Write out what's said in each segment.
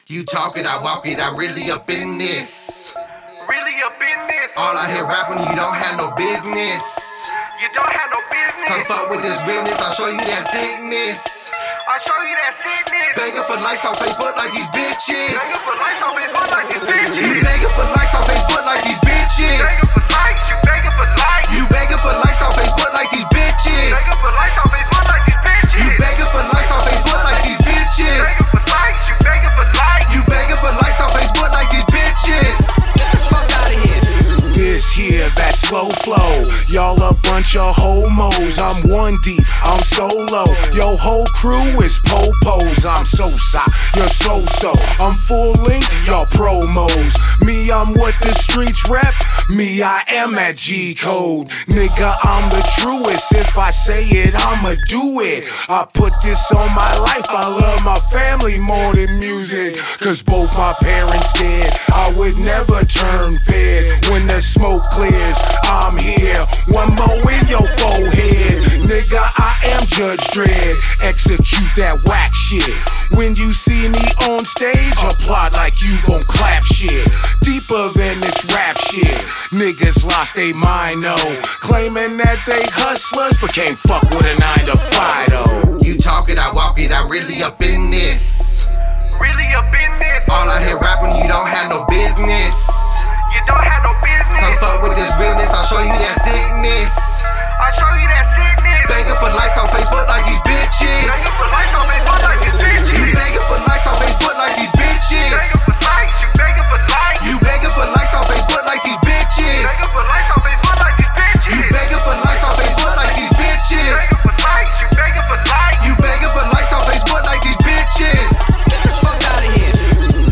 You talk it, I walk it, I'm really up in this. Really up in this. All I hear rapping, you don't have no business. You don't have no business. Come fuck with this realness, I'll show you that sickness. I'll show you that sickness. Begging for likes on Facebook like these bitches. Begging for likes on Facebook like these bitches. You begging for likes on Facebook like these bitches. Begging for likes, you begging for likes. You begging for likes on Facebook like these bitches. Begging for likes on Facebook like these bitches. You begging for likes on Facebook like these bitches. Begging for likes, you begging for likes. You begging for likes on Facebook like these bitches. Get the fuck out of here. This here, that slow flow. Y'all a bunch of homos. I'm one deep, I'm solo. Yo, whole crew is popos. I'm so-sa, you're so-so. I'm full length, y'all promos. Me, I'm what the streets rep. Me, I am that G-code. Nigga, I'm the truest. If I say it, I'ma do it. I put this on my life. I love my family more than music. Cause both my parents dead. I would never turn fed. When the smoke clears, I'm here. One more in your forehead. Nigga, I am Judge Dredd. Execute that whack shit. When you see me on stage, applaud like you gon' clap shit. Deeper than this rap shit. Niggas lost they mind though. Claiming that they hustlers, but can't fuck with a 9 to 5 though. You talk it, I walk it, I'm really up in this. Really up in this. All I hear rapping, you don't have no business. You don't have no business. Come fuck with this realness, I'll show you that sickness. I'll show you that sickness. Begging for likes on Facebook like these bitches. Begging for likes on Facebook like these bitches. You begging for likes on Facebook like these bitches. Begging for likes, you begging for likes. You begging for likes on Facebook like these bitches. Begging for likes on Facebook like these bitches. You begging for likes on Facebook like these bitches. Begging for likes, you begging for likes. You begging for likes on Facebook like these bitches. Get the fuck out of here.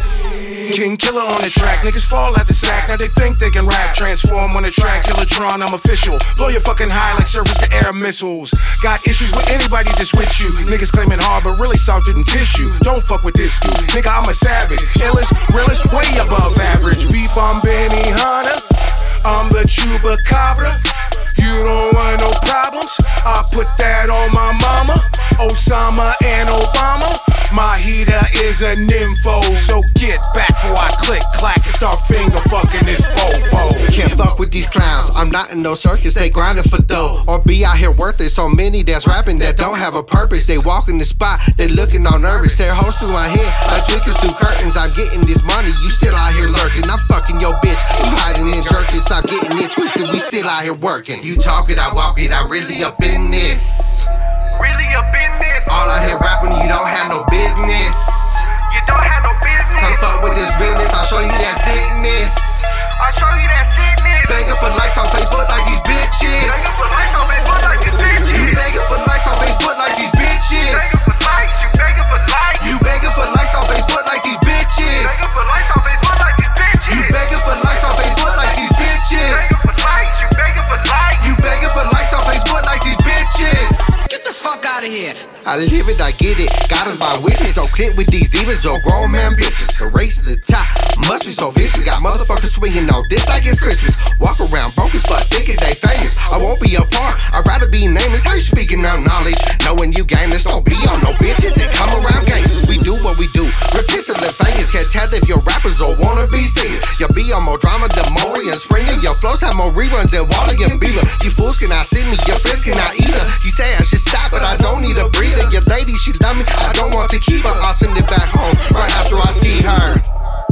King Killer on the track, niggas fall at the sack. Now they think they can rap, transform on the track. Killatron, I'm official. Blow your fucking high like surface to air missiles. Got issues with anybody that's with you. Niggas claiming hard, but really softer than tissue. Don't fuck with this dude, nigga. I'm a savage, illest, realest, way above average. Beef on Benny Hunter, I'm the Chupacabra. You don't want no problems. I put that on my mama, Osama and Obama. My heater is a nympho, so get back before I click, clack, and start finger fucking this fofo. Can't fuck with these clowns, I'm not in no circus, they grinding for dough. Or be out here worthless, so many that's rapping that don't have a purpose. They walk in the spot, they looking all nervous. They're hoes through my head, like tweakers through curtains. I'm getting this money, you still out here lurking. I'm fucking your bitch, you hiding in jerkins. I'm getting it twisted, we still out here working. You talk it, I walk it, I'm really up in this. Really up in this. All I hear rapping, you don't have no business. You don't have no business. Come fuck with this realness, I'll show you that sickness. I'll show you that sickness. Begging for likes on Facebook like these bitches. Begging for likes on Facebook like these bitches. You begging for likes on Facebook like these bitches. Begging for likes, you begging for likes. You begging for likes on Facebook like these bitches. Begging for likes on Facebook like these bitches. You begging for likes on Facebook like these bitches. Begging for likes, you begging for likes. You begging for likes on Facebook like these bitches. Get the fuck out of here. I live it, I get it, God is my witness. Don't click with these demons or grown man bitches. The race to the top must be so vicious. Got motherfuckers swinging on this like it's Christmas. Walk around broke as fuck, thinking they famous. I won't be a part, I'd rather be nameless. How you speaking of knowledge? Knowing you gameless, don't be on no bitches that come around gangsters. We do what we do, repeat the fingers. Can't tell if you're rappers or wanna be singers. You'll be on more drama than Maury and Springer. Your flows have more reruns than Wally and Bieber. You fools cannot see me, your friends cannot eat her. You say I should stop, but I don't need a breather. Your lady, she love me, I don't want to keep her. I'll send it back home right after I ski her.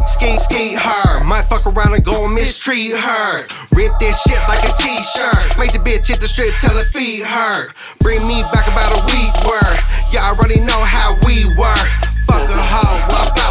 Ski her, might fuck around and go and mistreat her. Rip this shit like a t-shirt. Make the bitch hit the strip till her feet hurt. Bring me back about a week worth. Yeah, I already know how we work. Fuck a hoe,